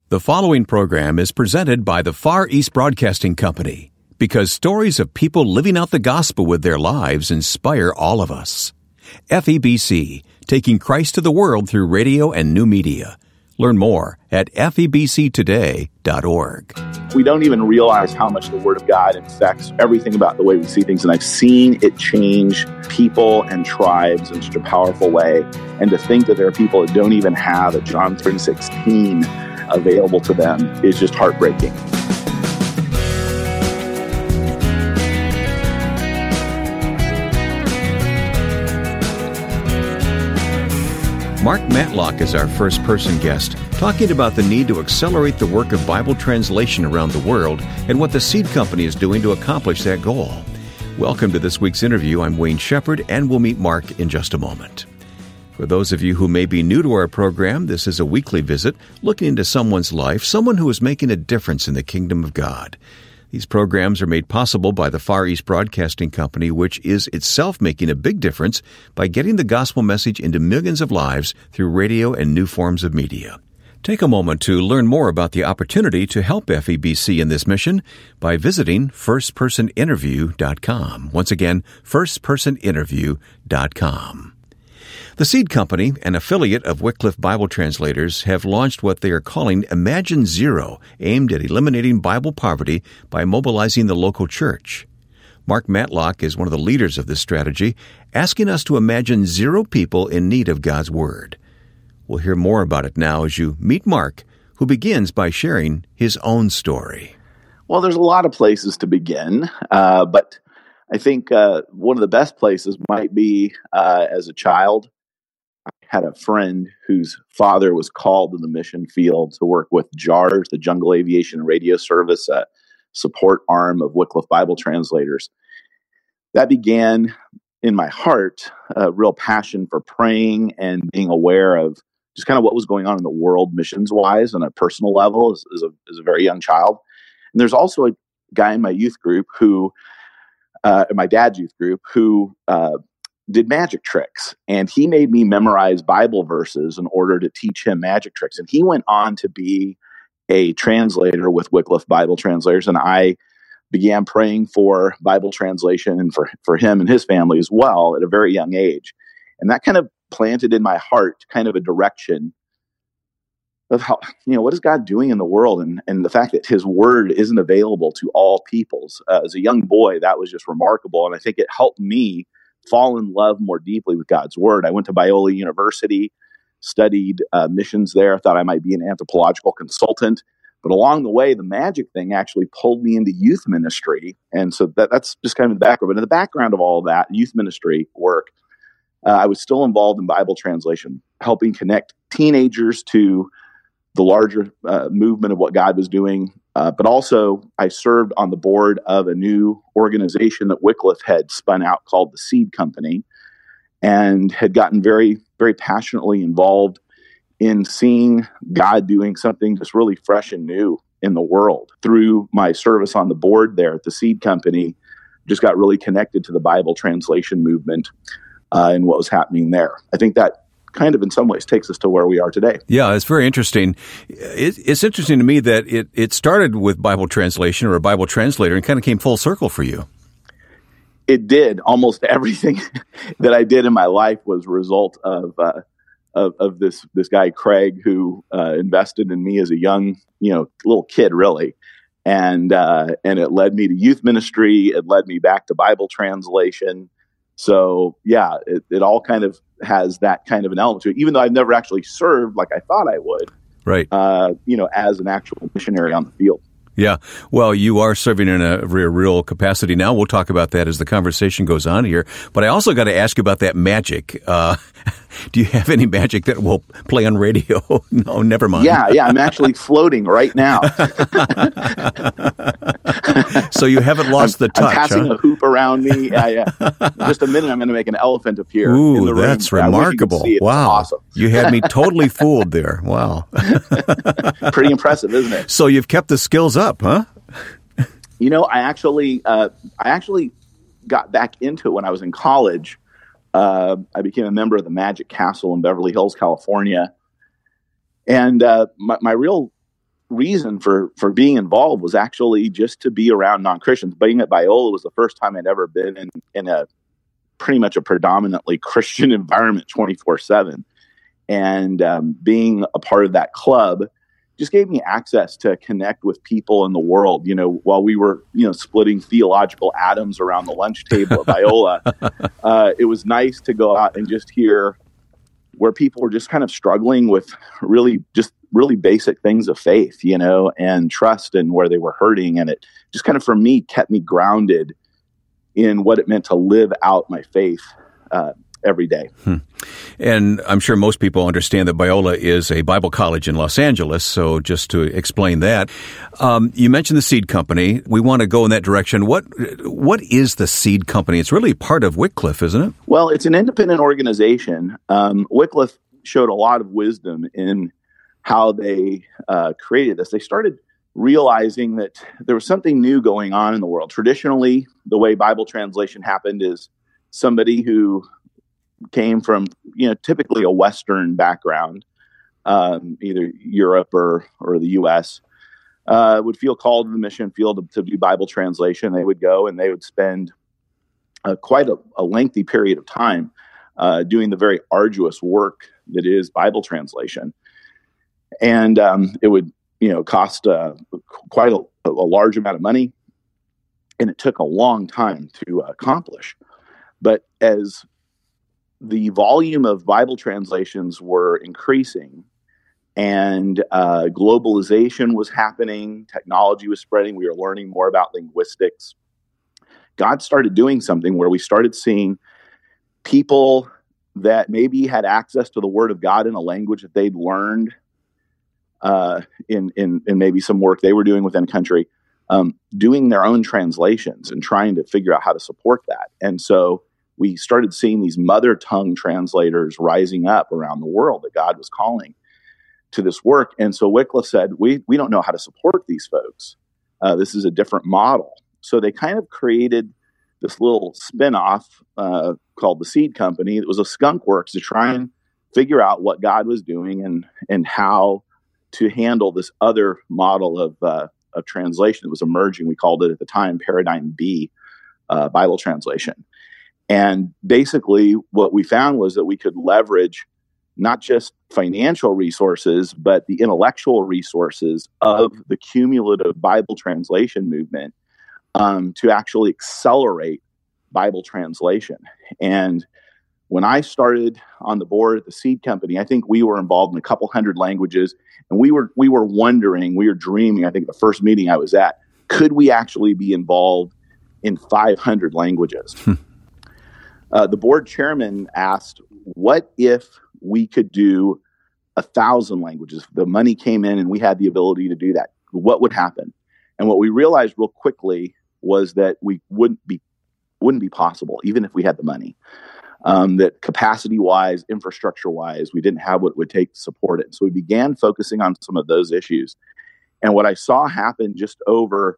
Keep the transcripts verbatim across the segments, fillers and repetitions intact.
The following program is presented by the Far East Broadcasting Company because stories of people living out the gospel with their lives inspire all of us. F E B C, taking Christ to the world through radio and new media. Learn more at F E B C today dot org. We don't even realize how much the Word of God affects everything about the way we see things. And I've seen it change people and tribes in such a powerful way. And to think that there are people that don't even have a John three sixteen available to them is just heartbreaking. Mark Matlock is our first-person guest, talking about the need to accelerate the work of Bible translation around the world and what the Seed Company is doing to accomplish that goal. Welcome to this week's interview. I'm Wayne Shepherd, and we'll meet Mark in just a moment. For those of you who may be new to our program, this is a weekly visit looking into someone's life, someone who is making a difference in the kingdom of God. These programs are made possible by the Far East Broadcasting Company, which is itself making a big difference by getting the gospel message into millions of lives through radio and new forms of media. Take a moment to learn more about the opportunity to help F E B C in this mission by visiting first person interview dot com. Once again, first person interview dot com. The Seed Company, an affiliate of Wycliffe Bible Translators, have launched what they are calling Imagine Zero, aimed at eliminating Bible poverty by mobilizing the local church. Mark Matlock is one of the leaders of this strategy, asking us to imagine zero people in need of God's Word. We'll hear more about it now as you meet Mark, who begins by sharing his own story. Well, there's a lot of places to begin, uh, but I think uh, one of the best places might be uh, as a child. I had a friend whose father was called to the mission field to work with JARS, the Jungle Aviation Radio Service, a support arm of Wycliffe Bible Translators. That began in my heart a real passion for praying and being aware of just kind of what was going on in the world missions-wise on a personal level as, as, a, as a very young child. And there's also a guy in my youth group who, uh, in my dad's youth group, who uh, did magic tricks. And he made me memorize Bible verses in order to teach him magic tricks. And he went on to be a translator with Wycliffe Bible Translators. And I began praying for Bible translation and for, for him and his family as well at a very young age. And that kind of planted in my heart kind of a direction of how, you know, what is God doing in the world? And, and the fact that his word isn't available to all peoples. Uh, as a young boy, that was just remarkable. And I think it helped me fall in love more deeply with God's word. I went to Biola University, studied uh, missions there, thought I might be an anthropological consultant. But along the way, the magic thing actually pulled me into youth ministry. And so that, that's just kind of the background. But in the background of all of that, youth ministry work, uh, I was still involved in Bible translation, helping connect teenagers to the larger uh, movement of what God was doing. Uh, but also, I served on the board of a new organization that Wycliffe had spun out called the Seed Company, and had gotten very, very passionately involved in seeing God doing something just really fresh and new in the world. Through my service on the board there at the Seed Company, just got really connected to the Bible translation movement uh, and what was happening there. I think that kind of in some ways takes us to where we are today. Yeah, it's very interesting. It, it's interesting to me that it, it started with Bible translation or a Bible translator and kind of came full circle for you. It did. Almost everything that I did in my life was a result of uh, of, of this this guy, Craig, who uh, invested in me as a young, you know, little kid, really. And uh, and it led me to youth ministry. It led me back to Bible translation. So, yeah, it, it all kind of has that kind of an element to it, even though I've never actually served like I thought I would, right? Uh, you know, as an actual missionary on the field. Yeah. Well, you are serving in a real, real capacity now. We'll talk about that as the conversation goes on here. But I also got to ask you about that magic. Uh, do you have any magic that will play on radio? No, never mind. Yeah, yeah. I'm actually floating right now. So you haven't lost I'm, the touch, I'm passing huh? a hoop around me. Yeah, yeah. In just a minute, I'm going to make an elephant appear. Ooh, in the that's room. remarkable. It. Wow. Awesome. You had me totally fooled there. Wow. Pretty impressive, isn't it? So you've kept the skills up, huh? You know, I actually, uh, I actually got back into it when I was in college. Uh, I became a member of the Magic Castle in Beverly Hills, California. And uh, my, my real reason for for being involved was actually just to be around non-Christians. Being at Biola was the first time I'd ever been in, in a pretty much a predominantly Christian environment twenty-four seven. And um, being a part of that club just gave me access to connect with people in the world. You know, while we were, you know, splitting theological atoms around the lunch table at Biola, uh, it was nice to go out and just hear where people were just kind of struggling with really just really basic things of faith, you know, and trust, and where they were hurting. And it just kind of, for me, kept me grounded in what it meant to live out my faith uh, every day. Hmm. And I'm sure most people understand that Biola is a Bible college in Los Angeles. So just to explain that, um, you mentioned the Seed Company. We want to go in that direction. What What is the Seed Company? It's really part of Wycliffe, isn't it? Well, it's an independent organization. Um, Wycliffe showed a lot of wisdom in how they uh, created this. They started realizing that there was something new going on in the world. Traditionally, the way Bible translation happened is somebody who came from, you know, typically a Western background, um, either Europe or or the U S, uh, would feel called to the mission field to, to do Bible translation. They would go and they would spend uh, quite a, a lengthy period of time uh, doing the very arduous work that is Bible translation. And um, it would, you know, cost uh, quite a, a large amount of money, and it took a long time to uh, accomplish. But as the volume of Bible translations were increasing, and uh, globalization was happening, technology was spreading, we were learning more about linguistics, God started doing something where we started seeing people that maybe had access to the Word of God in a language that they'd learned uh, in, in, in maybe some work they were doing within country, um, doing their own translations and trying to figure out how to support that. And so we started seeing these mother tongue translators rising up around the world that God was calling to this work. And so Wycliffe said, we we don't know how to support these folks. Uh, this is a different model. So they kind of created this little spinoff uh, called the Seed Company. It was a skunk works to try and figure out what God was doing and and how to handle this other model of uh, of translation that was emerging. We called it at the time Paradigm B uh, Bible translation. And basically what we found was that we could leverage not just financial resources, but the intellectual resources of the cumulative Bible translation movement um, to actually accelerate Bible translation. And when I started on the board at the Seed Company, I think we were involved in a couple hundred languages, and we were we were wondering, we were dreaming, I think the first meeting I was at, could we actually be involved in five hundred languages? Uh, the board chairman asked, what if we could do a thousand languages? If the money came in and we had the ability to do that, what would happen? And what we realized real quickly was that we wouldn't be wouldn't be possible, even if we had the money. Um, that capacity-wise, infrastructure-wise, we didn't have what it would take to support it. So we began focusing on some of those issues. And what I saw happen just over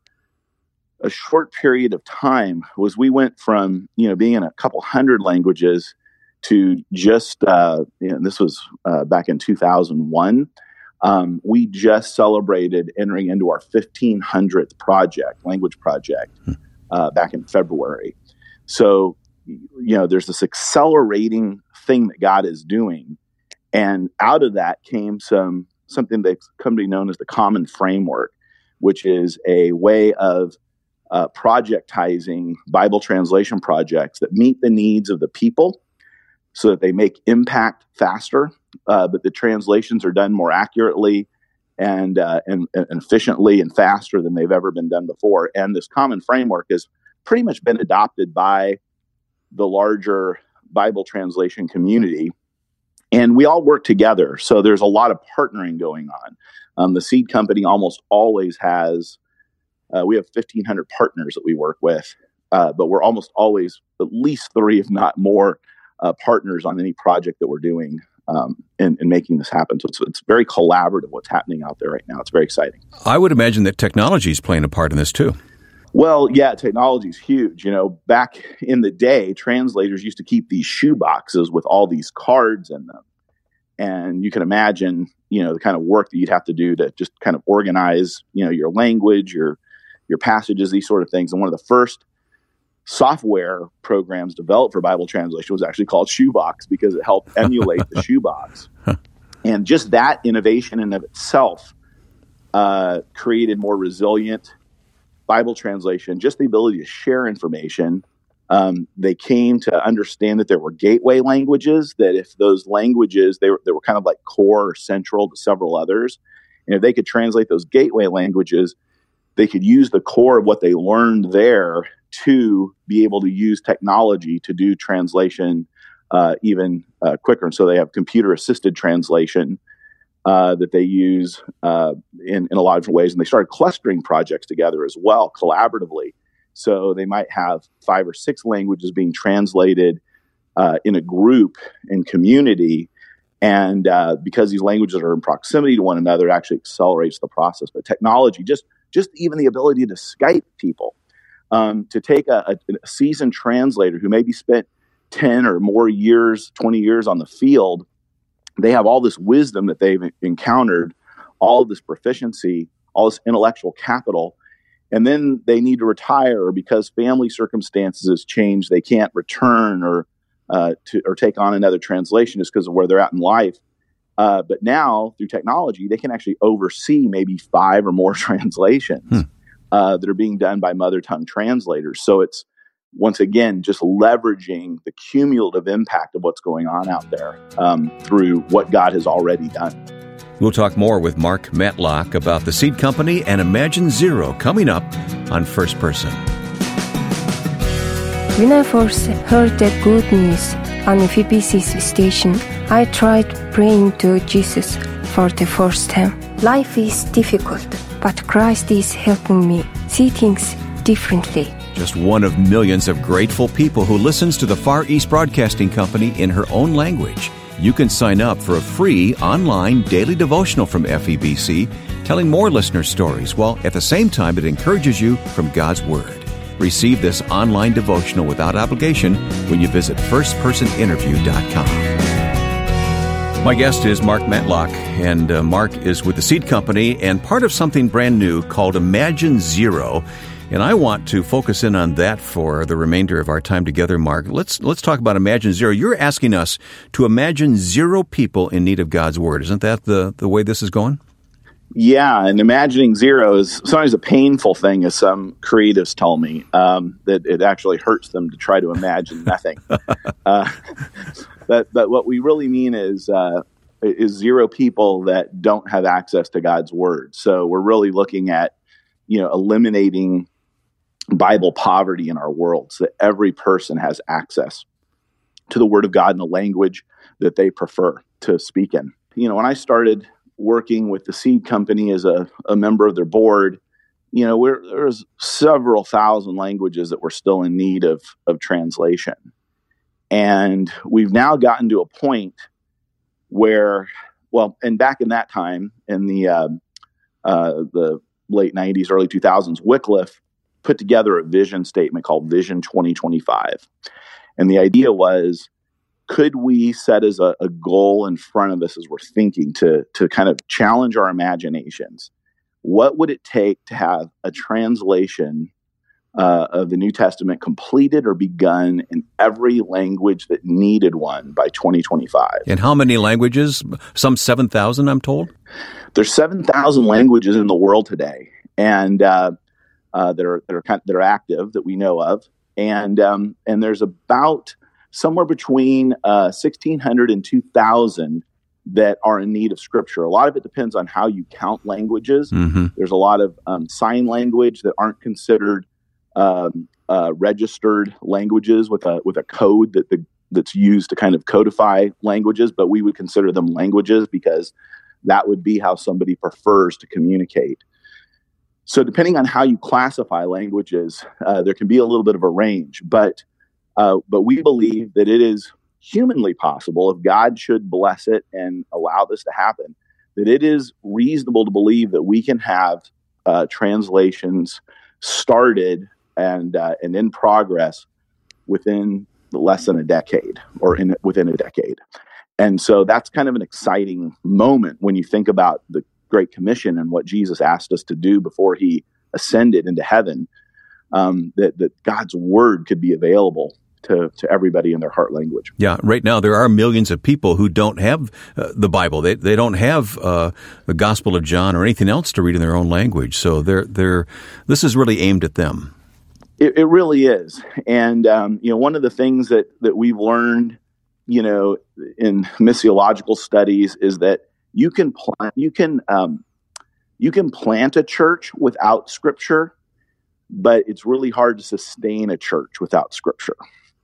a short period of time was we went from, you know, being in a couple hundred languages to just, uh, you know, this was uh, back in two thousand one. Um, we just celebrated entering into our fifteen hundredth project, language project, uh, back in February. So, you know, there's this accelerating thing that God is doing. And out of that came some something that's come to be known as the Common Framework, which is a way of Uh, projectizing Bible translation projects that meet the needs of the people so that they make impact faster, uh, but the translations are done more accurately and, uh, and, and efficiently and faster than they've ever been done before. And this common framework has pretty much been adopted by the larger Bible translation community. And we all work together. So there's a lot of partnering going on. Um, the Seed Company almost always has Uh, we have fifteen hundred partners that we work with, uh, but we're almost always at least three, if not more, uh, partners on any project that we're doing um, in, in making this happen. So it's, it's very collaborative what's happening out there right now. It's very exciting. I would imagine that technology is playing a part in this too. Well, yeah, technology is huge. You know, back in the day, translators used to keep these shoe boxes with all these cards in them. And you can imagine, you know, the kind of work that you'd have to do to just kind of organize, you know, your language, your your passages, these sort of things. And one of the first software programs developed for Bible translation was actually called Shoebox, because it helped emulate the shoebox. And just that innovation in of itself uh, created more resilient Bible translation, just the ability to share information. Um, they came to understand that there were gateway languages, that if those languages, they were, they were kind of like core or central to several others. And if they could translate those gateway languages, they could use the core of what they learned there to be able to use technology to do translation uh, even uh, quicker. And so they have computer-assisted translation uh, that they use uh, in, in a lot of different ways. And they started clustering projects together as well, collaboratively. So they might have five or six languages being translated uh, in a group and community. And uh, because these languages are in proximity to one another, it actually accelerates the process. But technology, just just even the ability to Skype people, um, to take a, a, a seasoned translator who maybe spent ten or more years, twenty years on the field, they have all this wisdom that they've encountered, all of this proficiency, all this intellectual capital, and then they need to retire, or because family circumstances has changed, they can't return or uh, to or take on another translation just because of where they're at in life. Uh, but now, through technology, they can actually oversee maybe five or more translations hmm. uh, that are being done by mother tongue translators. So it's, once again, just leveraging the cumulative impact of what's going on out there um, through what God has already done. We'll talk more with Mark Matlock about the Seed Company and Imagine Zero coming up on First Person. When I first heard the good news on the V B C station, I tried praying to Jesus for the first time. Life is difficult, but Christ is helping me see things differently. Just one of millions of grateful people who listens to the Far East Broadcasting Company in her own language. You can sign up for a free online daily devotional from F E B C, telling more listener stories, while at the same time it encourages you from God's Word. Receive this online devotional without obligation when you visit first person interview dot com. My guest is Mark Matlock, and uh, Mark is with the Seed Company and part of something brand new called Imagine Zero. And I want to focus in on that for the remainder of our time together, Mark. Let's let's talk about Imagine Zero. You're asking us to imagine zero people in need of God's Word. Isn't that the, the way this is going? Yeah, and imagining zero is sometimes a painful thing, as some creatives tell me, um, that it actually hurts them to try to imagine nothing. uh, but, but what we really mean is uh, is zero people that don't have access to God's Word. So we're really looking at, you know, eliminating Bible poverty in our world so that every person has access to the Word of God in a language that they prefer to speak in. You know, when I started working with the Seed Company as a, a member of their board, you know, we're, there's several thousand languages that were still in need of, of translation. And we've now gotten to a point where, well, and back in that time, in the uh, uh, the late nineties, early two thousands, Wycliffe put together a vision statement called Vision twenty twenty-five. And the idea was, could we set as a, a goal in front of us as we're thinking to, to kind of challenge our imaginations? What would it take to have a translation uh, of the New Testament completed or begun in every language that needed one by twenty twenty-five? And how many languages? Some seven thousand, I'm told? There's seven thousand languages in the world today, and uh, uh, that are that are kind of, that are active that we know of, and um, and there's about somewhere between uh, sixteen hundred and two thousand that are in need of Scripture. A lot of it depends on how you count languages. Mm-hmm. There's a lot of um, sign language that aren't considered um, uh, registered languages with a with a code that the, that's used to kind of codify languages, but we would consider them languages because that would be how somebody prefers to communicate. So depending on how you classify languages, uh, there can be a little bit of a range, but uh, but we believe that it is humanly possible, if God should bless it and allow this to happen, that it is reasonable to believe that we can have uh, translations started and uh, and in progress within less than a decade, or in within a decade. and so that's kind of an exciting moment when you think about the Great Commission and what Jesus asked us to do before he ascended into heaven, um, that, that God's word could be available to, to everybody in their heart language. Yeah, right now there are millions of people who don't have uh, the Bible. They they don't have uh, the Gospel of John or anything else to read in their own language. So they're they're this is really aimed at them. It, it really is. And um, you know, one of the things that that we've learned, you know, in missiological studies is that you can plant you can um, you can plant a church without Scripture, but it's really hard to sustain a church without Scripture.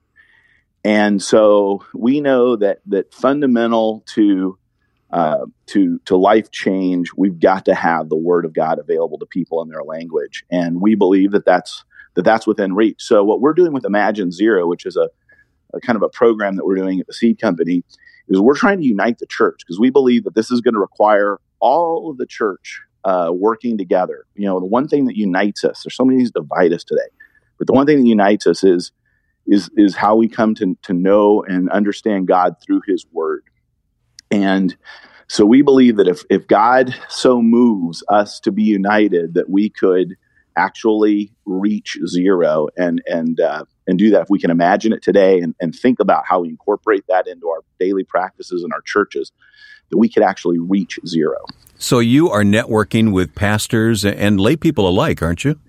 And so we know that that fundamental to uh, to to life change, we've got to have the Word of God available to people in their language, and we believe that that's that that's within reach. So what we're doing with Imagine Zero, which is a, a kind of a program that we're doing at the Seed Company, is we're trying to unite the church, because we believe that this is going to require all of the church uh, working together. You know, the one thing that unites us, there's so many things that divide us today, but the one thing that unites us is is is how we come to, to know and understand God through his word. And so we believe that if, if God so moves us to be united, that we could actually reach zero and and uh, and do that. If we can imagine it today and, and think about how we incorporate that into our daily practices in our churches, that we could actually reach zero. So you are networking with pastors and lay people alike, aren't you?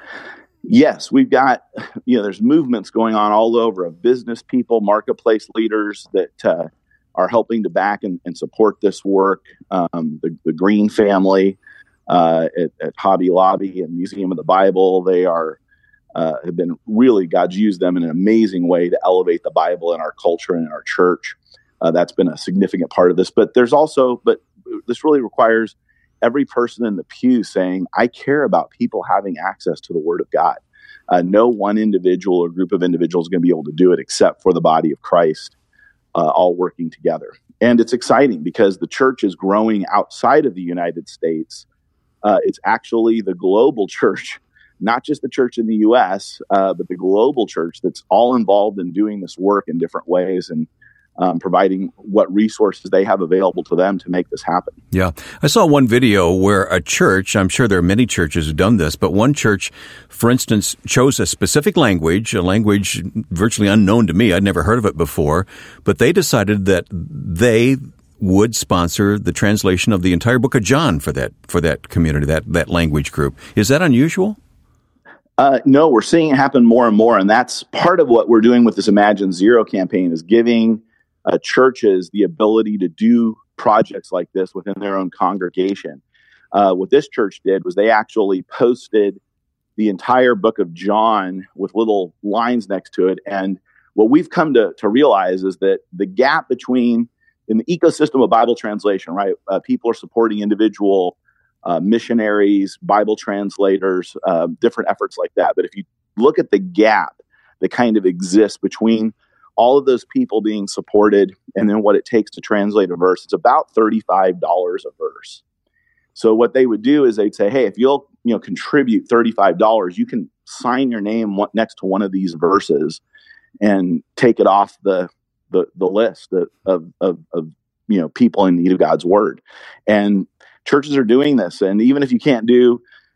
Yes, we've got, you know, there's movements going on all over of business people, marketplace leaders that uh, are helping to back and, and support this work. Um, the, the Green family uh, at, at Hobby Lobby and Museum of the Bible, they are uh, have been really, God's used them in an amazing way to elevate the Bible in our culture and in our church. Uh, that's been a significant part of this. But there's also, but this really requires every person in the pew saying, I care about people having access to the Word of God. Uh, no one individual or group of individuals is going to be able to do it except for the body of Christ, uh, all working together. And it's exciting because the church is growing outside of the United States. Uh, it's actually the global church, not just the church in the U S, uh, but the global church that's all involved in doing this work in different ways and Um, providing what resources they have available to them to make this happen. Yeah. I saw one video where a church, I'm sure there are many churches who've done this, but one church, for instance, chose a specific language, a language virtually unknown to me. I'd never heard of it before, but they decided that they would sponsor the translation of the entire book of John for that, for that community, that, that language group. Is that unusual? Uh, no, we're seeing it happen more and more. And that's part of what we're doing with this Imagine Zero campaign, is giving Uh, churches the ability to do projects like this within their own congregation. Uh, what this church did was they actually posted the entire book of John with little lines next to it. And what we've come to, to realize is that the gap between, in the ecosystem of Bible translation, right, uh, people are supporting individual uh, missionaries, Bible translators, uh, different efforts like that. But if you look at the gap that kind of exists between all of those people being supported and then what it takes to translate a verse, it's about thirty-five dollars a verse. So what they would do is they'd say, hey, if you'll, you know, contribute thirty-five dollars, you can sign your name next to one of these verses and take it off the the, the list of, of, of, of, you know, people in need of God's word. And churches are doing this. And even if you can't do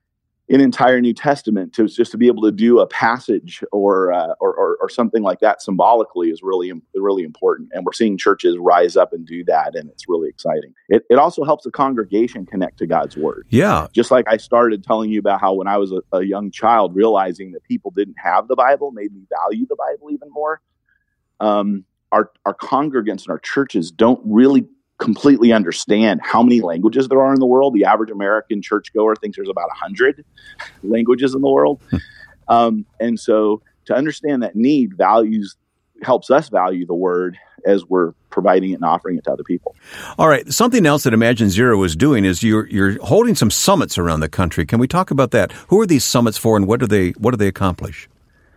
an entire New Testament, to just to be able to do a passage or, uh, or, or or something like that symbolically is really really important. And we're seeing churches rise up and do that, and it's really exciting. It it also helps the congregation connect to God's word. Yeah, just like I started telling you about how when I was a, a young child, realizing that people didn't have the Bible made me value the Bible even more. Um, our our congregants and our churches don't really completely understand how many languages there are in the world. The average American churchgoer thinks there's about one hundred languages in the world. um, and so to understand that need values helps us value the word as we're providing it and offering it to other people. All right. Something else that Imagine Zero is doing is you're you're holding some summits around the country. Can we talk about that? Who are these summits for, and what do they what do they accomplish?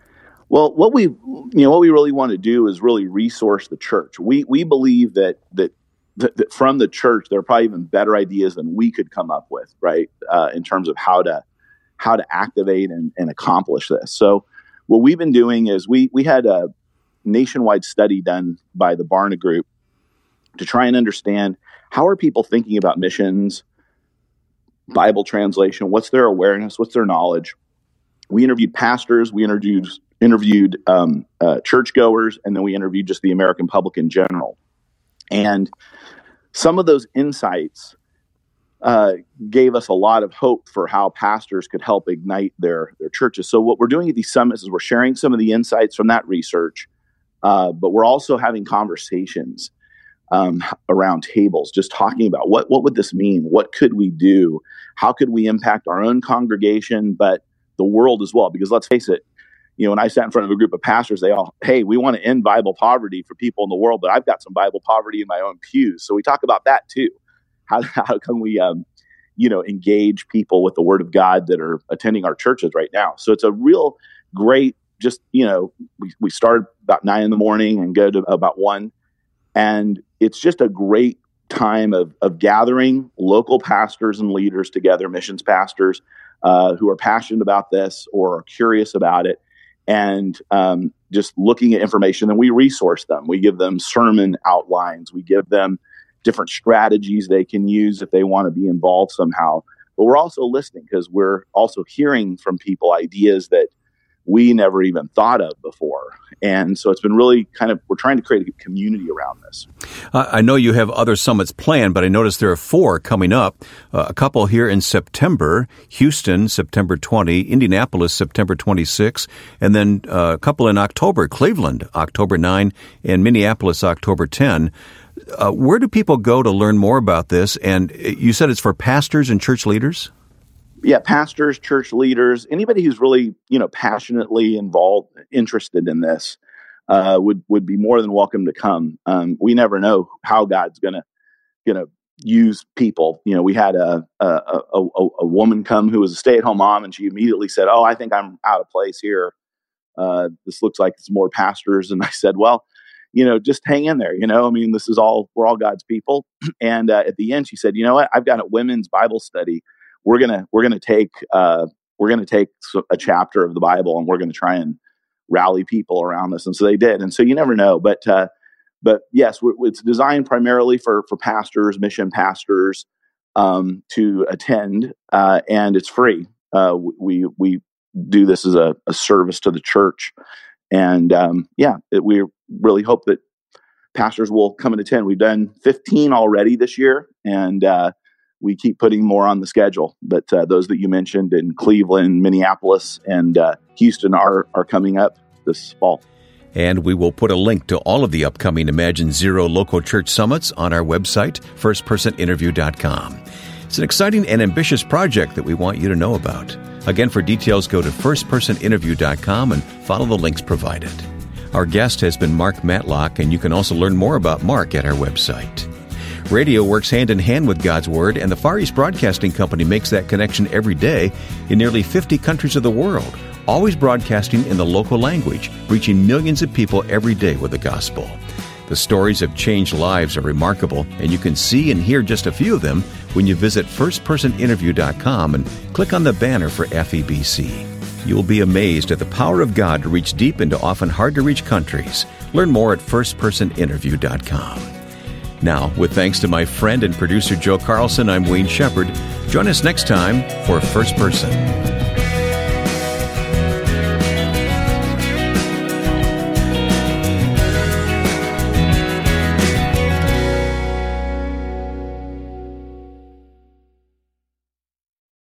Well, what we you know what we really want to do is really resource the church. We we believe that that that from the church, there are probably even better ideas than we could come up with, right? Uh, in terms of how to how to activate and, and accomplish this. So what we've been doing is we we had a nationwide study done by the Barna Group to try and understand how are people thinking about missions, Bible translation, what's their awareness, what's their knowledge. We interviewed pastors, we interviewed interviewed um, uh, churchgoers, and then we interviewed just the American public in general. And some of those insights uh, gave us a lot of hope for how pastors could help ignite their, their churches. So what we're doing at these summits is we're sharing some of the insights from that research, uh, but we're also having conversations um, around tables, just talking about what, what would this mean? What could we do? How could we impact our own congregation, but the world as well? Because let's face it, you know, when I sat in front of a group of pastors, they all, hey, we want to end Bible poverty for people in the world, but I've got some Bible poverty in my own pews. So we talk about that too. How, how can we, um, you know, engage people with the Word of God that are attending our churches right now? So it's a real great, just, you know, we, we start about nine in the morning and go to about one. And it's just a great time of, of gathering local pastors and leaders together, missions pastors uh, who are passionate about this or are curious about it, and um, just looking at information. And we resource them. We give them sermon outlines. We give them different strategies they can use if they want to be involved somehow. But we're also listening because we're also hearing from people ideas that we never even thought of before. And so it's been really kind of, we're trying to create a community around this. Uh, I know you have other summits planned, but I noticed there are four coming up. Uh, a couple here in September, Houston, September twentieth, Indianapolis, September twenty-sixth, and then uh, a couple in October, Cleveland, October ninth, and Minneapolis, October tenth. Uh, where do people go to learn more about this? And you said it's for pastors and church leaders? Yeah, pastors, church leaders, anybody who's really, you know, passionately involved, interested in this, uh, would would be more than welcome to come. Um, we never know how God's gonna gonna use people. You know, we had a a, a a woman come who was a stay-at-home mom, and she immediately said, "Oh, I think I'm out of place here. Uh, this looks like it's more pastors." And I said, "Well, you know, just hang in there. You know, I mean, this is all, we're all God's people." And uh, at the end, she said, "You know what? I've got a women's Bible study. We're gonna we're gonna take uh, we're gonna take a chapter of the Bible, and we're gonna try and rally people around this." And so they did. And so you never know, but uh, but yes, we're, it's designed primarily for for pastors, mission pastors, um, to attend, uh, and it's free. Uh, we we do this as a, a service to the church, and um, yeah, it, we really hope that pastors will come and attend. We've done fifteen already this year, and uh, we keep putting more on the schedule. But uh, those that you mentioned in Cleveland, Minneapolis, and uh, Houston are, are coming up this fall. And we will put a link to all of the upcoming Imagine Zero local church summits on our website, first person interview dot com. It's an exciting and ambitious project that we want you to know about. Again, for details, go to first person interview dot com and follow the links provided. Our guest has been Mark Matlock, and you can also learn more about Mark at our website. Radio works hand in hand with God's Word, and the Far East Broadcasting Company makes that connection every day in nearly fifty countries of the world, always broadcasting in the local language, reaching millions of people every day with the gospel. The stories of changed lives are remarkable, and you can see and hear just a few of them when you visit first person interview dot com and click on the banner for F E B C. You will be amazed at the power of God to reach deep into often hard-to-reach countries. Learn more at first person interview dot com. Now, with thanks to my friend and producer Joe Carlson, I'm Wayne Shepherd. Join us next time for First Person.